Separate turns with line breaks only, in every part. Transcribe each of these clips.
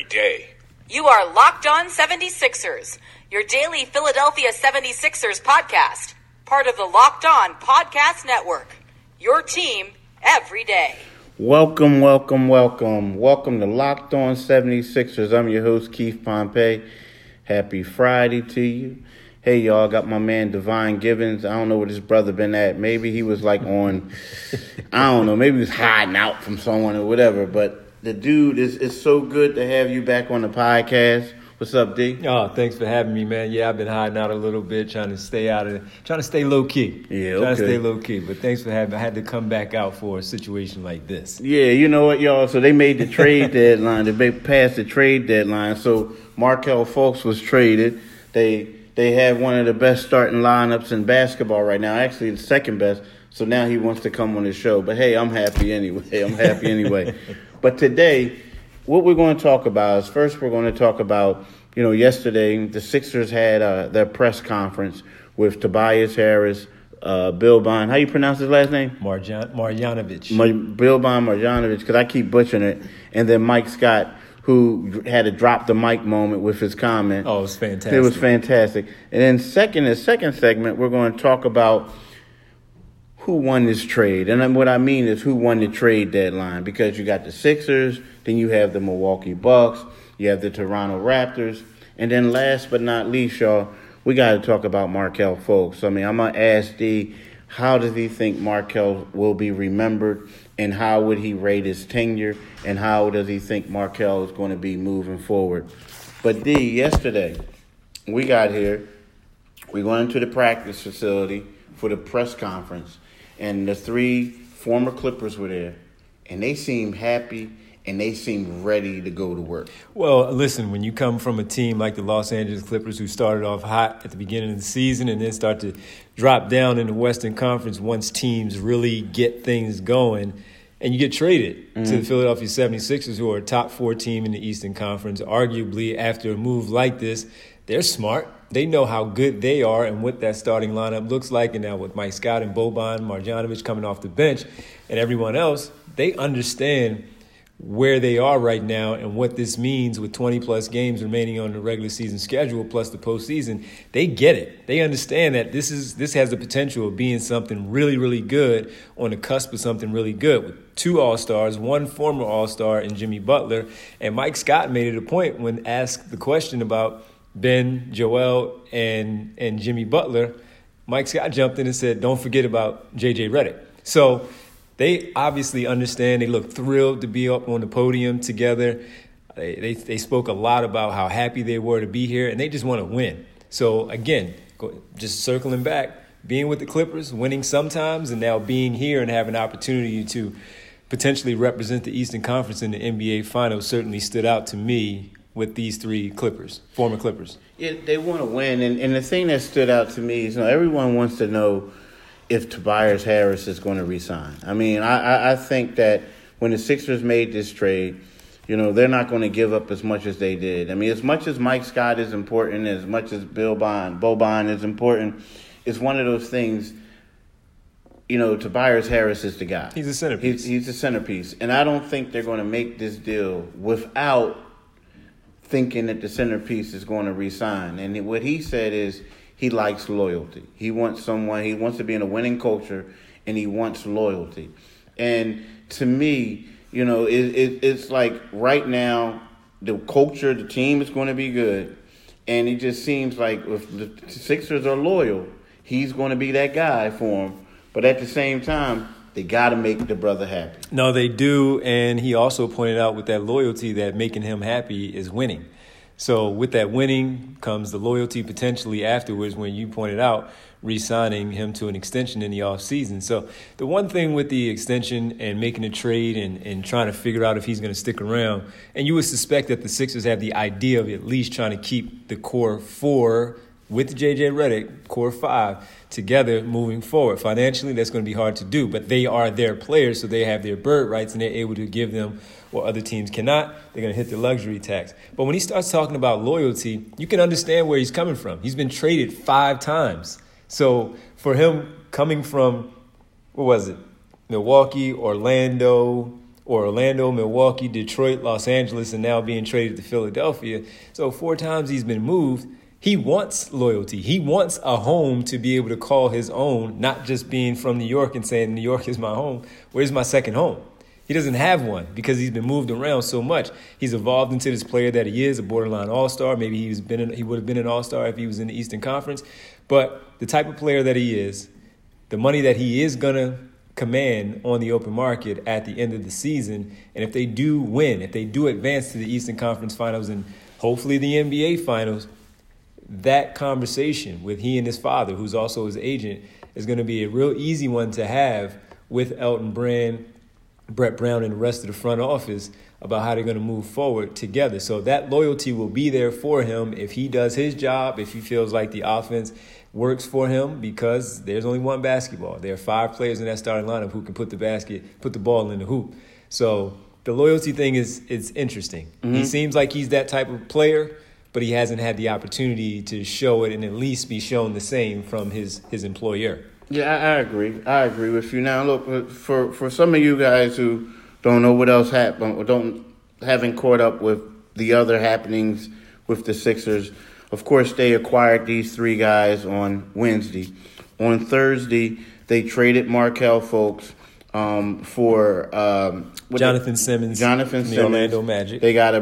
day.
You are Locked On 76ers, your daily Philadelphia 76ers podcast, part of the Locked On Podcast Network, your team every day.
Welcome to Locked On 76ers. I'm your host, Keith Pompey. Happy Friday to you. Hey, y'all, got my man, Divine Givens. I don't know where this brother been at. Maybe he was like on, I don't know, maybe he was hiding out from someone or whatever. But the dude, it's so good to have you back on the podcast. What's up, D?
Oh, thanks for having me, man. Yeah, I've been hiding out a little bit, trying to stay low key.
Yeah, okay.
Trying to stay low key. But thanks for having me. I had to come back out for a situation like this.
Yeah, you know what, y'all? So they made the trade deadline. They passed the trade deadline. So Markelle Fultz was traded. They have one of the best starting lineups in basketball right now. Actually, the second best. So now he wants to come on the show. But hey, I'm happy anyway. But today, what we're going to talk about is first we're going to talk about, yesterday the Sixers had their press conference with Tobias Harris, Bill Bond. How you pronounce his last name?
Marjanovic.
Bill Bond Marjanovic, because I keep butchering it. And then Mike Scott, who had a drop the mic moment with his comment.
Oh, it was fantastic.
It was fantastic. And then the second segment, we're going to talk about who won this trade. And what I mean is who won the trade deadline, because you got the Sixers, then you have the Milwaukee Bucks, you have the Toronto Raptors, and then last but not least, y'all, we got to talk about Markelle Fultz. I mean, I'm going to ask D, how does he think Markelle will be remembered, and how would he rate his tenure, and how does he think Markelle is going to be moving forward? But D, yesterday, we got here, we went into the practice facility for the press conference, and the three former Clippers were there, and they seemed happy, and they seemed ready to go to work.
Well, listen, when you come from a team like the Los Angeles Clippers, who started off hot at the beginning of the season and then start to drop down in the Western Conference once teams really get things going, and you get traded to the Philadelphia 76ers, who are a top 4 team in the Eastern Conference, arguably after a move like this, they're smart. They know how good they are and what that starting lineup looks like. And now with Mike Scott and Boban Marjanovic coming off the bench and everyone else, they understand where they are right now and what this means with 20-plus games remaining on the regular season schedule plus the postseason. They get it. They understand that this has the potential of being something really, really good, on the cusp of something really good, with 2 All-Stars, 1 former All-Star in Jimmy Butler. And Mike Scott made it a point when asked the question about Ben, Joel, and Jimmy Butler, Mike Scott jumped in and said, don't forget about J.J. Redick. So they obviously understand. They look thrilled to be up on the podium together. They spoke a lot about how happy they were to be here, and they just want to win. So, again, just circling back, being with the Clippers, winning sometimes, and now being here and having an opportunity to potentially represent the Eastern Conference in the NBA Finals certainly stood out to me with these 3 Clippers, former Clippers.
Yeah, they want to win. And the thing that stood out to me is, everyone wants to know if Tobias Harris is going to resign. I mean, I think that when the Sixers made this trade, they're not going to give up as much as they did. I mean, as much as Mike Scott is important, as much as Boban is important, it's one of those things, Tobias Harris is the guy.
He's a centerpiece.
He's the centerpiece. And I don't think they're going to make this deal without thinking that the centerpiece is going to resign. And what he said is he likes loyalty. He wants to be in a winning culture, and he wants loyalty. And to me, it's like right now, the culture, the team is going to be good. And it just seems like if the Sixers are loyal, he's going to be that guy for them. But at the same time, they got to make the brother happy.
No, they do. And he also pointed out with that loyalty that making him happy is winning. So with that winning comes the loyalty potentially afterwards, when you pointed out re-signing him to an extension in the offseason. So the one thing with the extension and making a trade and trying to figure out if he's going to stick around, and you would suspect that the Sixers have the idea of at least trying to keep the core 4 with J.J. Redick, core 5, together moving forward. Financially, that's going to be hard to do, but they are their players, so they have their bird rights, and they're able to give them what other teams cannot. They're going to hit the luxury tax. But when he starts talking about loyalty, you can understand where he's coming from. He's been traded 5 times. So for him coming from, Milwaukee, Orlando, or Orlando, Milwaukee, Detroit, Los Angeles, and now being traded to Philadelphia. So 4 times he's been moved. He wants loyalty. He wants a home to be able to call his own, not just being from New York and saying, New York is my home. Where's my second home? He doesn't have one because he's been moved around so much. He's evolved into this player that he is, a borderline all-star. Maybe he would have been an all-star if he was in the Eastern Conference. But the type of player that he is, the money that he is going to command on the open market at the end of the season, and if they do win, if they do advance to the Eastern Conference Finals and hopefully the NBA Finals, that conversation with he and his father, who's also his agent, is going to be a real easy one to have with Elton Brand, Brett Brown, and the rest of the front office about how they're going to move forward together. So that loyalty will be there for him if he does his job, if he feels like the offense works for him, because there's only one basketball. There are 5 players in that starting lineup who can put the ball in the hoop. So the loyalty thing is interesting. Mm-hmm. He seems like he's that type of player, but he hasn't had the opportunity to show it and at least be shown the same from his employer.
Yeah, I agree. I agree with you. Now, look, for some of you guys who don't know what else happened or haven't caught up with the other happenings with the Sixers, of course, they acquired these 3 guys on Wednesday. On Thursday, they traded Markelle Fultz for
Jonathan Simmons from the Orlando Magic.
They got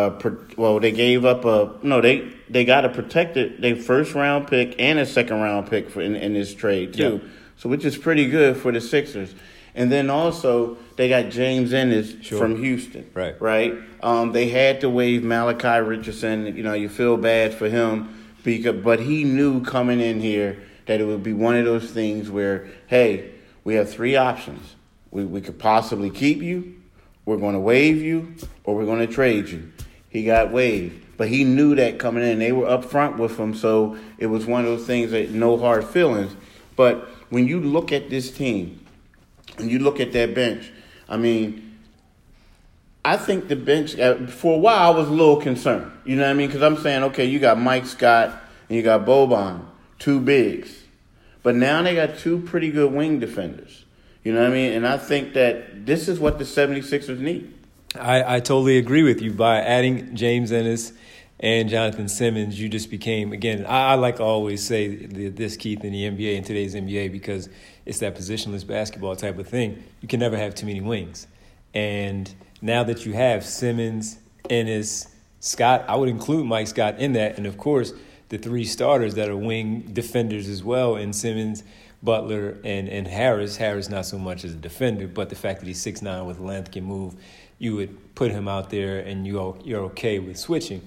they got a protected their first round pick and a second round pick in this trade too. Yeah. So which is pretty good for the Sixers. And then also they got James Ennis from Houston. Right. They had to waive Malachi Richardson. You know, you feel bad for him but he knew coming in here that it would be one of those things where, hey, we have 3 options. We could possibly keep you, we're going to waive you, or we're going to trade you. He got waived. But he knew that coming in. They were up front with him, so it was one of those things that no hard feelings. But when you look at this team and you look at that bench, I mean, I think the bench, for a while I was a little concerned. You know what I mean? Because I'm saying, okay, you got Mike Scott and you got Boban, 2 bigs. But now they got 2 pretty good wing defenders. You know what I mean? And I think that this is what the 76ers need.
I totally agree with you. By adding James Ennis and Jonathan Simmons, you just became, again, I like to always say this, Keith, in the NBA, in today's NBA, because it's that positionless basketball type of thing. You can never have too many wings. And now that you have Simmons, Ennis, Scott, I would include Mike Scott in that. And, of course, the 3 starters that are wing defenders as well, in Simmons, Butler, and Harris. Harris not so much as a defender, but the fact that he's 6'9" with length, can move, you would put him out there and you're okay with switching.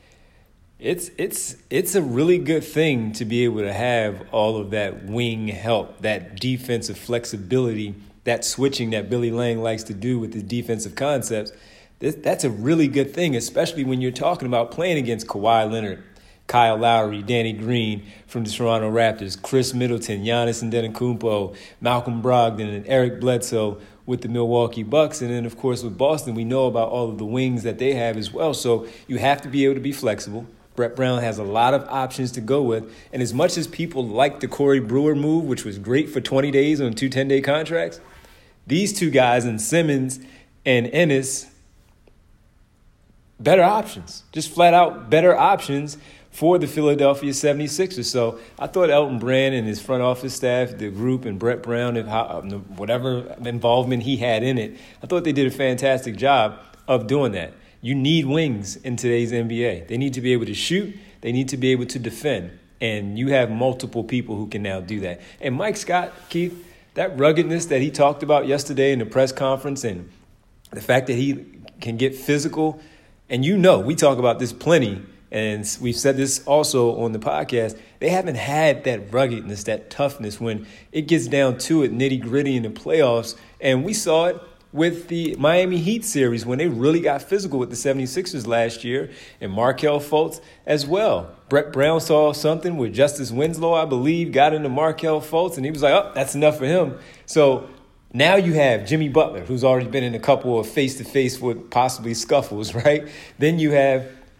It's a really good thing to be able to have all of that wing help, that defensive flexibility, that switching that Billy Lang likes to do with his defensive concepts. That's a really good thing, especially when you're talking about playing against Kawhi Leonard, Kyle Lowry, Danny Green from the Toronto Raptors, Chris Middleton, Giannis Antetokounmpo, Malcolm Brogdon, and Eric Bledsoe with the Milwaukee Bucks. And then, of course, with Boston, we know about all of the wings that they have as well. So you have to be able to be flexible. Brett Brown has a lot of options to go with. And as much as people like the Corey Brewer move, which was great for 20 days on 2 10-day contracts, these 2 guys, in Simmons and Ennis, better options. Just flat out better options for the Philadelphia 76ers. So I thought Elton Brand and his front office staff, the group, and Brett Brown, and whatever involvement he had in it, I thought they did a fantastic job of doing that. You need wings in today's NBA. They need to be able to shoot. They need to be able to defend. And you have multiple people who can now do that. And Mike Scott, Keith, that ruggedness that he talked about yesterday in the press conference, and the fact that he can get physical, and we talk about this plenty, and we've said this also on the podcast, they haven't had that ruggedness, that toughness when it gets down to it, nitty-gritty in the playoffs. And we saw it with the Miami Heat series when they really got physical with the 76ers last year, and Markelle Fultz as well. Brett Brown saw something with Justice Winslow, I believe, got into Markelle Fultz, and he was like, oh, that's enough for him. So now you have Jimmy Butler, who's already been in a couple of face-to-face with possibly scuffles, right? Then you have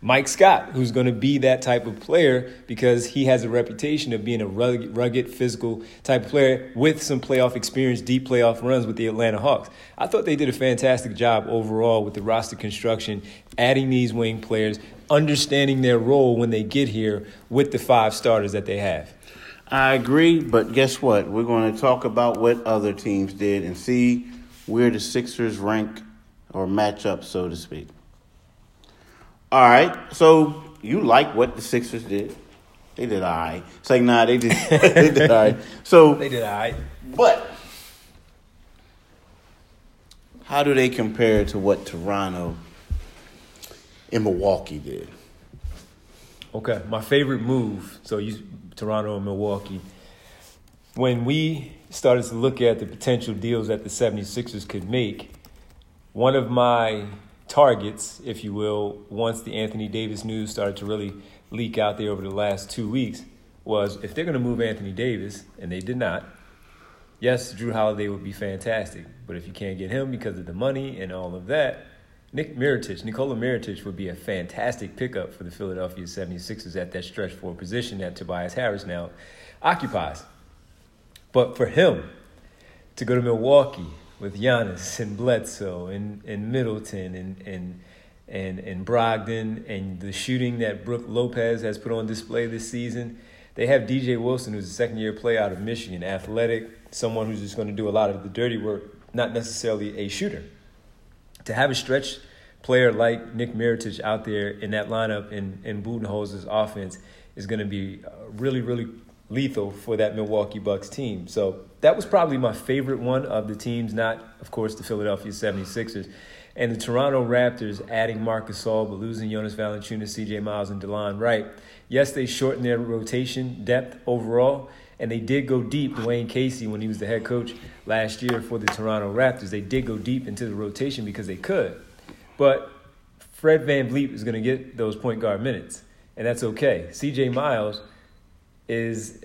Mike Scott, who's going to be that type of player because he has a reputation of being a rugged, physical type of player with some playoff experience, deep playoff runs with the Atlanta Hawks. I thought they did a fantastic job overall with the roster construction, adding these wing players, understanding their role when they get here with the 5 starters that they have.
I agree, but guess what? We're going to talk about what other teams did and see where the Sixers rank or match up, so to speak. All right, so you like what the Sixers did. They did all right. It's like, nah, they did all right. So
They did all right.
But how do they compare to what Toronto and Milwaukee did?
Okay, my favorite move, Toronto and Milwaukee, when we started to look at the potential deals that the 76ers could make, one of my targets, if you will, once the Anthony Davis news started to really leak out there over the last 2 weeks, was if they're going to move Anthony Davis, and they did not, yes, Drew Holiday would be fantastic, but if you can't get him because of the money and all of that, Nikola Mirotic would be a fantastic pickup for the Philadelphia 76ers at that stretch forward position that Tobias Harris now occupies. But for him to go to Milwaukee with Giannis and Bledsoe and Middleton and Brogdon and the shooting that Brook Lopez has put on display this season, they have DJ Wilson, who's a second-year player out of Michigan, athletic, someone who's just going to do a lot of the dirty work, not necessarily a shooter. To have a stretch player like Nick Mirotic out there in that lineup in Budenholzer's offense is going to be really, really lethal for that Milwaukee Bucks team. So that was probably my favorite one of the teams, not, of course, the Philadelphia 76ers. And the Toronto Raptors adding Marc Gasol, but losing Jonas Valanciunas, C.J. Miles, and DeLon Wright. Yes, they shortened their rotation depth overall, and they did go deep. Dwayne Casey, when he was the head coach last year for the Toronto Raptors, they did go deep into the rotation because they could. But Fred VanVleet is going to get those point guard minutes, and that's okay. C.J. Miles is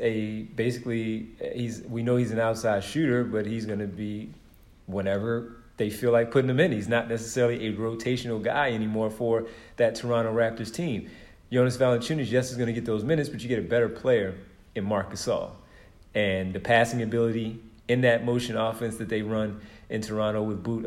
we know he's an outside shooter, but he's going to be whenever they feel like putting him in. He's not necessarily a rotational guy anymore for that Toronto Raptors team. Jonas Valanciunas, yes, is going to get those minutes, but you get a better player in Marc Gasol. And the passing ability in that motion offense that they run in Toronto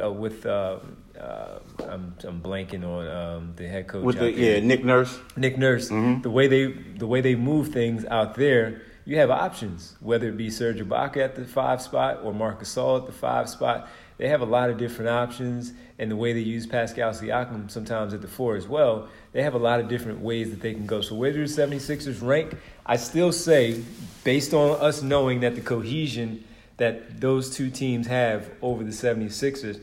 I'm blanking on the head coach.
Nick Nurse.
Nick Nurse.
Mm-hmm.
The way they move things out there, you have options, whether it be Serge Ibaka at the 5 spot or Marc Gasol at the 5 spot. They have a lot of different options, and the way they use Pascal Siakam sometimes at the 4 as well, they have a lot of different ways that they can go. So where do the 76ers rank? I still say, based on us knowing that the cohesion that those two teams have over the 76ers,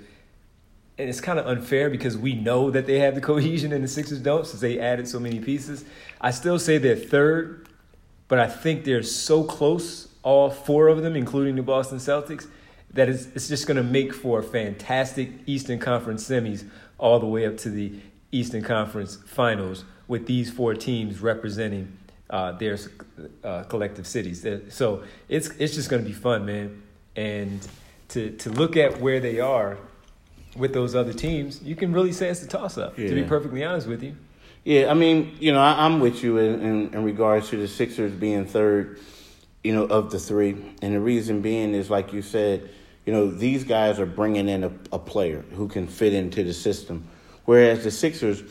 and it's kind of unfair because we know that they have the cohesion and the Sixers don't since they added so many pieces. I still say they're third, but I think they're so close, all 4 of them, including the Boston Celtics, that it's just going to make for a fantastic Eastern Conference semis all the way up to the Eastern Conference Finals with these 4 teams representing their collective cities. So it's just going to be fun, man. And to look at where they are with those other teams, you can really say it's a toss-up, to be perfectly honest with you.
Yeah, I mean, I'm with you in regards to the Sixers being third, of the 3. And the reason being is, like you said, these guys are bringing in a player who can fit into the system. Whereas the Sixers,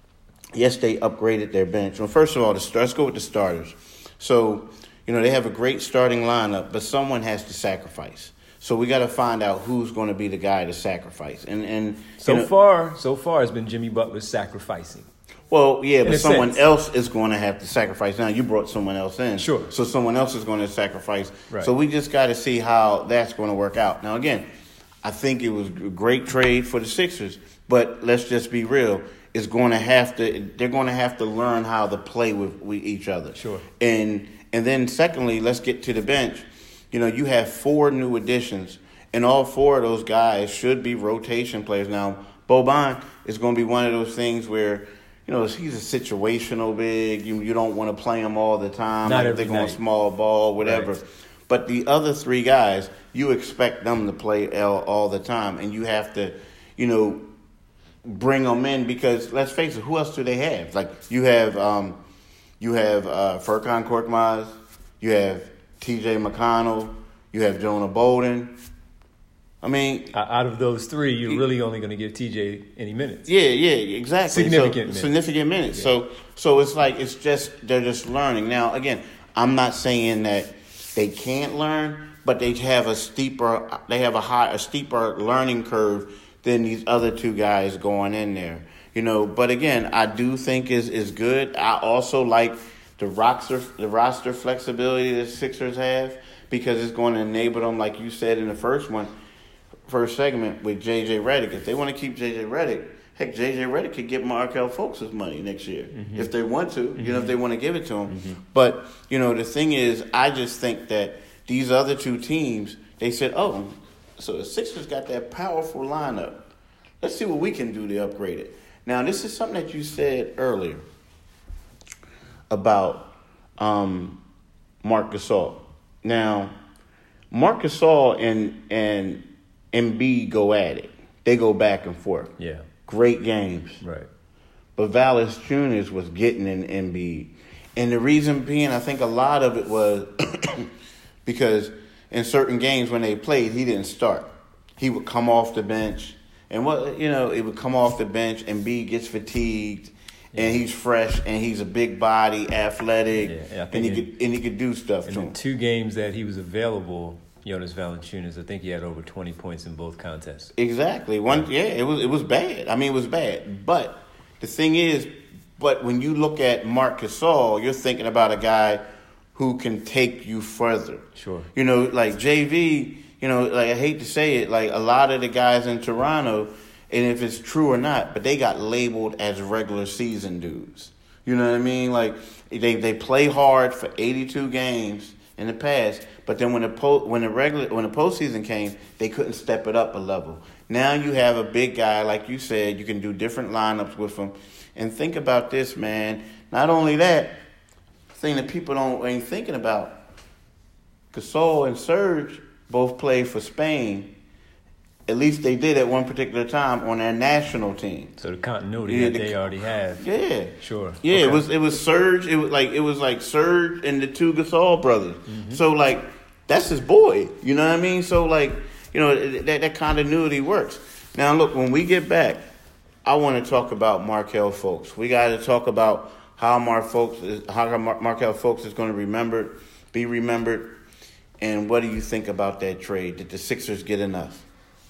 yes, they upgraded their bench. Well, first of all, let's go with the starters. So, they have a great starting lineup, but someone has to sacrifice. So we got to find out who's going to be the guy to sacrifice. And
so far, it's been Jimmy Butler sacrificing.
Well, yeah, but someone else is going to have to sacrifice. Now, you brought someone else in.
Sure.
So someone else is going to sacrifice.
Right.
So we just got to see how that's going to work out. Now, again, I think it was a great trade for the Sixers, but let's just be real. They're going to have to learn how to play with each other.
Sure.
And then secondly, let's get to the bench. You have 4 new additions, and all 4 of those guys should be rotation players. Now, Boban is going to be one of those things where, he's a situational big. You don't want to play him all the time.
Not
like
every
they're going
night.
small ball, whatever.
Right.
But the other 3 guys, you expect them to play all the time, and you have to, bring them in because let's face it, who else do they have? Like you have Furkan Korkmaz, you have T.J. McConnell, you have Jonah Bolden. I mean,
out of those three, you're really only going to give TJ any minutes.
Yeah, exactly.
Significant
minutes.
Yeah.
So it's like they're just learning. Now, again, I'm not saying that they can't learn, but they have a steeper learning curve than these other two guys going in there. But again, I do think is good. I also like the roster flexibility that Sixers have because it's going to enable them, like you said in the first segment with J.J. Redick. If they want to keep J.J. Redick, heck, J.J. Redick could get Markelle Fultz's money next year if they want to, if they want to give it to him. But, the thing is, I just think that these other two teams, they said, oh, so the Sixers got that powerful lineup. Let's see what we can do to upgrade it. Now, this is something that you said earlier about Marc Gasol. Now, Marc Gasol and Embiid go at it. They go back and forth.
Yeah.
Great games.
Right.
But Valanciunas was getting in Embiid. And the reason being, I think a lot of it was because in certain games when they played, he didn't start. He would come off the bench. And it would come off the bench, Embiid gets fatigued, and he's fresh, and he's a big body, athletic, and he could do stuff to him.
In the 2 games that he was available, Jonas Valanciunas, I think he had over 20 points in both contests.
Exactly. It was bad. I mean, it was bad. But the thing is, when you look at Marc Gasol, you're thinking about a guy who can take you further.
Sure.
Like JV, I hate to say it, like a lot of the guys in Toronto, and if it's true or not, but they got labeled as regular season dudes. You know what I mean? Like they play hard for 82 games in the past, but then when the postseason came, they couldn't step it up a level. Now you have a big guy, like you said, you can do different lineups with him. And think about this, man. Not only that, thing that people ain't thinking about, Gasol and Serge both played for Spain. At least they did at one particular time on their national team.
So the continuity that they already have.
Yeah.
Sure.
Yeah,
okay.
it was Serge. It was like Serge and the 2 Gasol brothers. So like that's his boy. You know what I mean? So like, that continuity works. Now look, when we get back, I want to talk about Markelle Fultz. We got to talk about how Markelle Fultz is going to be remembered. And what do you think about that trade? Did the Sixers get enough?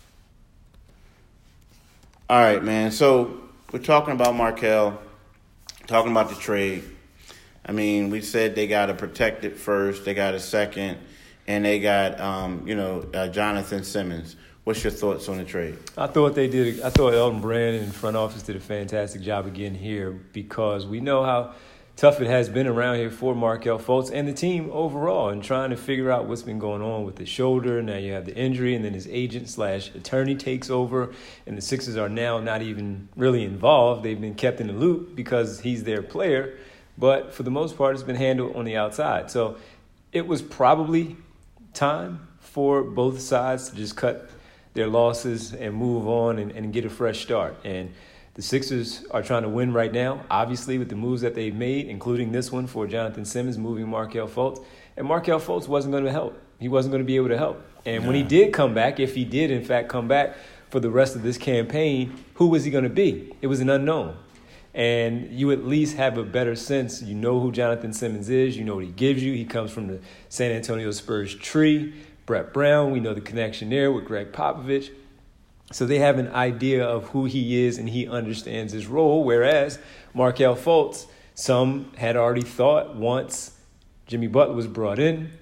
All right, man. So we're talking about Markelle, talking about the trade. I mean, we said they got a protected first, they got a second, and they got, Jonathan Simmons. What's your thoughts on the trade?
I thought Elton Brand and front office did a fantastic job again here because we know how tough it has been around here for Markelle Fultz and the team overall and trying to figure out what's been going on with the shoulder. Now you have the injury and then his agent/attorney takes over and the Sixers are now not even really involved. They've been kept in the loop because he's their player, but for the most part it's been handled on the outside. So it was probably time for both sides to just cut their losses and move on and get a fresh start. And the Sixers are trying to win right now, obviously, with the moves that they've made, including this one for Jonathan Simmons, moving Markelle Fultz. And Markelle Fultz wasn't going to help. He wasn't going to be able to help. And when he did come back, if he did, in fact, come back for the rest of this campaign, who was he going to be? It was an unknown. And you at least have a better sense. You know who Jonathan Simmons is. You know what he gives you. He comes from the San Antonio Spurs tree. Brett Brown, we know the connection there with Greg Popovich. So they have an idea of who he is and he understands his role, whereas Markelle Fultz, some had already thought once Jimmy Butler was brought in,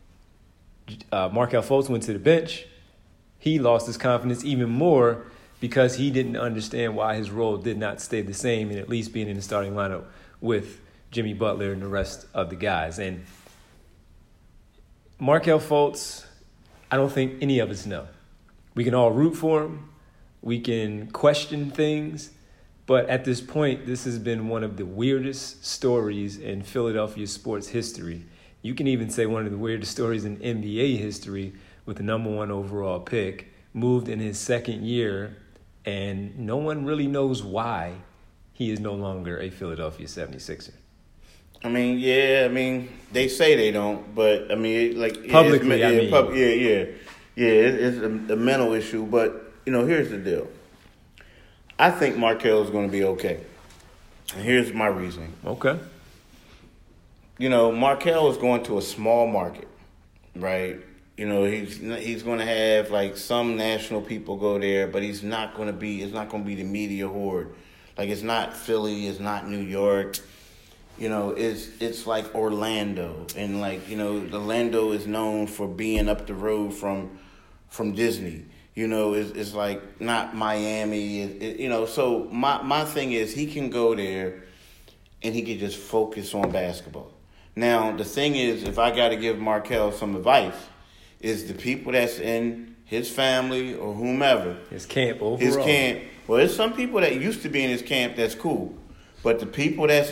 Markelle Fultz went to the bench. He lost his confidence even more because he didn't understand why his role did not stay the same and at least being in the starting lineup with Jimmy Butler and the rest of the guys. And Markelle Fultz, I don't think any of us know. We can all root for him. We can question things. But at this point, this has been one of the weirdest stories in Philadelphia sports history. You can even say one of the weirdest stories in NBA history with the number 1 overall pick, moved in his second year and no one really knows why he is no longer a Philadelphia 76er.
I mean, yeah, I mean, they say they don't, but I mean, like
publicly,
it's a mental issue. But here's the deal. I think Markelle is going to be okay, and here's my reasoning.
Okay.
Markelle is going to a small market, right? He's going to have like some national people go there, but it's not going to be the media horde. Like, it's not Philly, it's not New York. It's like Orlando, and like Orlando is known for being up the road from Disney. It's like not Miami. So my thing is he can go there, and he can just focus on basketball. Now the thing is, if I got to give Markelle some advice, is the people that's in his family or whomever,
his camp overall.
His camp. Well, there's some people that used to be in his camp that's cool, but the people that's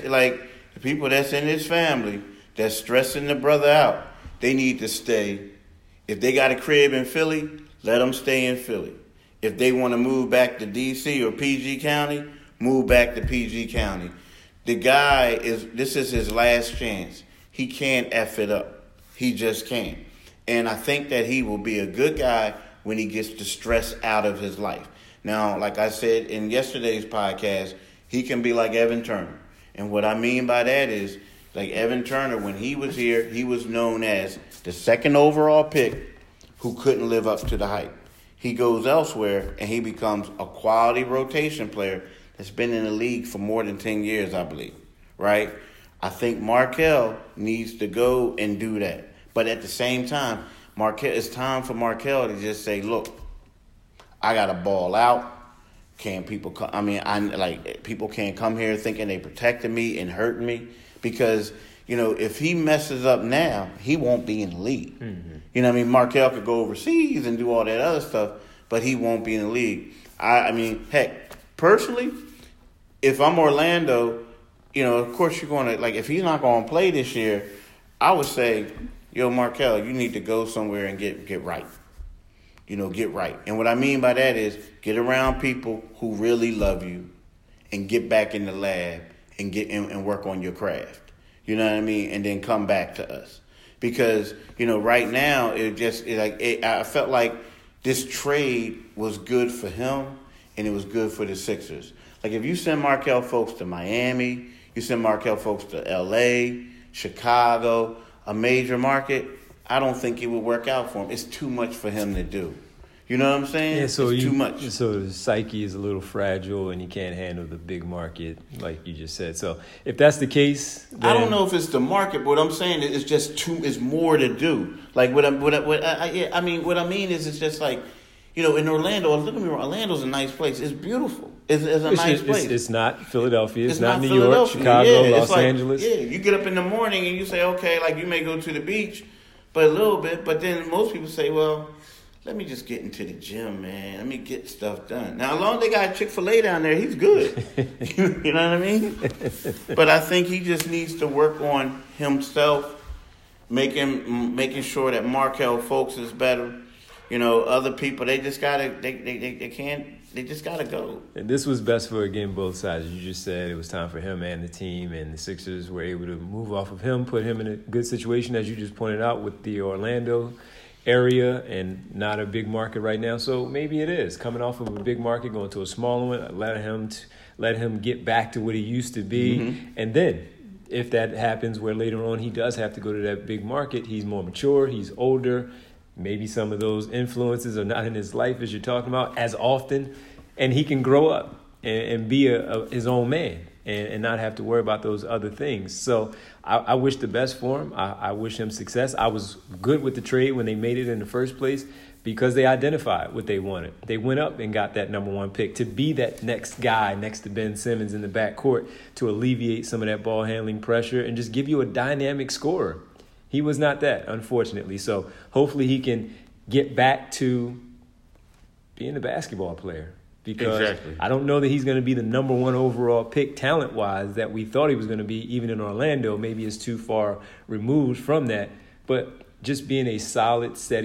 in his family that's stressing the brother out, they need to stay. If they got a crib in Philly, let them stay in Philly. If they want to move back to D.C. or PG County, move back to PG County. The guy this is his last chance. He can't F it up. He just can't. And I think that he will be a good guy when he gets the stress out of his life. Now, like I said in yesterday's podcast, he can be like Evan Turner. And what I mean by that is, like Evan Turner, when he was here, he was known as the second overall pick who couldn't live up to the hype. He goes elsewhere, and he becomes a quality rotation player that's been in the league for more than 10 years, I believe, right? I think Markelle needs to go and do that. But at the same time, it's time for Markelle to just say, look, I got to ball out. People can't come here thinking they protecting me and hurting me, because, if he messes up now, he won't be in the league. Mm-hmm. Markelle could go overseas and do all that other stuff, but he won't be in the league. Heck, personally, if I'm Orlando, of course you're going to, like, if he's not going to play this year, I would say, Markelle, you need to go somewhere and get right. Get right. And what I mean by that is get around people who really love you and get back in the lab and and work on your craft. You know what I mean? And then come back to us. Because, right now, I felt like this trade was good for him and it was good for the Sixers. Like, if you send Markelle folks to Miami, you send Markelle folks to L.A., Chicago, a major market, I don't think it would work out for him. It's too much for him to do. You know what I'm saying?
Yeah, so
it's too much.
So the psyche is a little fragile, and he can't handle the big market, like you just said. So if that's the case, then...
I don't know if it's the market, but what I'm saying is just it's more to do. Like what I mean is, it's just like, in Orlando. Look at me, Orlando's a nice place. It's beautiful. It's a nice place.
It's not Philadelphia. It's not New York, Chicago, Los Angeles.
Yeah, you get up in the morning and you say, okay, like you may go to the beach, but a little bit. But then most people say, well, let me just get into the gym, man. Let me get stuff done. Now, as long as they got Chick-fil-A down there, he's good. You know what I mean? But I think he just needs to work on himself, making sure that Markelle folks is better. Other people, they just gotta go.
And this was best for, again, both sides. You just said it was time for him and the team, and the Sixers were able to move off of him, put him in a good situation, as you just pointed out, with the Orlando area and not a big market right now. So maybe it is coming off of a big market, going to a smaller one, let him get back to what he used to be. Mm-hmm. And then if that happens where later on he does have to go to that big market, he's more mature, he's older, maybe some of those influences are not in his life as you're talking about as often, and he can grow up and be his own man and not have to worry about those other things. So I wish the best for him. I wish him success. I was good with the trade when they made it in the first place because they identified what they wanted. They went up and got that number one pick to be that next guy next to Ben Simmons in the backcourt to alleviate some of that ball handling pressure and just give you a dynamic scorer. He was not that, unfortunately. So hopefully he can get back to being a basketball player. Because exactly. I don't know that he's going to be the number one overall pick talent-wise that we thought he was going to be, even in Orlando. Maybe it's too far removed from that. But just being a solid, steady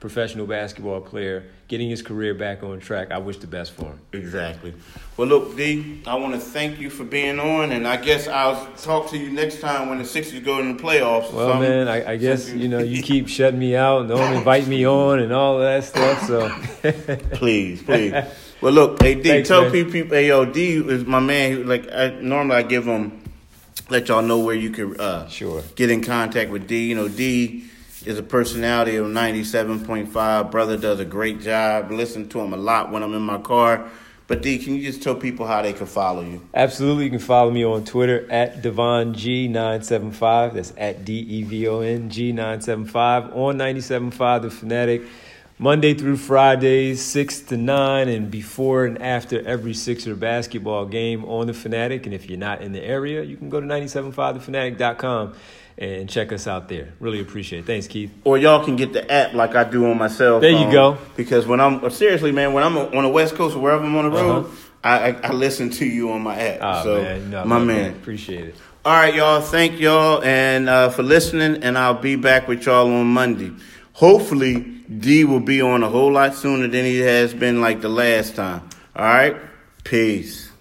professional basketball player, getting his career back on track. I wish the best for him.
Exactly. Well, look, D, I want to thank you for being on, and I guess I'll talk to you next time when the Sixers go in the playoffs.
Well, man, I guess, you keep shutting me out and don't invite me on and all of that stuff, so.
Please. Well, look, hey, D,
Thanks,
tell
man.
people, hey, yo, D is my man. Normally I give him, let y'all know where you can
Sure.
get in contact with D. D is a personality of 97.5. Brother does a great job. Listen to him a lot when I'm in my car. But D, can you just tell people how they can follow you?
Absolutely. You can follow me on Twitter at DevonG975. That's at DEVONG975 on 97.5 The Fanatic. Monday through Fridays, 6 to 9, and before and after every Sixer basketball game on The Fanatic. And if you're not in the area, you can go to 975thefanatic.com and check us out there. Really appreciate it. Thanks, Keith.
Or y'all can get the app like I do on my cell phone.
There you go.
Because when I'm on the West Coast or wherever I'm on the road, I listen to you on my app.
Oh,
so,
man. No,
my man.
Appreciate it.
All right, y'all. Thank y'all and for listening, and I'll be back with y'all on Monday. Hopefully, D will be on a whole lot sooner than he has been like the last time. All right? Peace.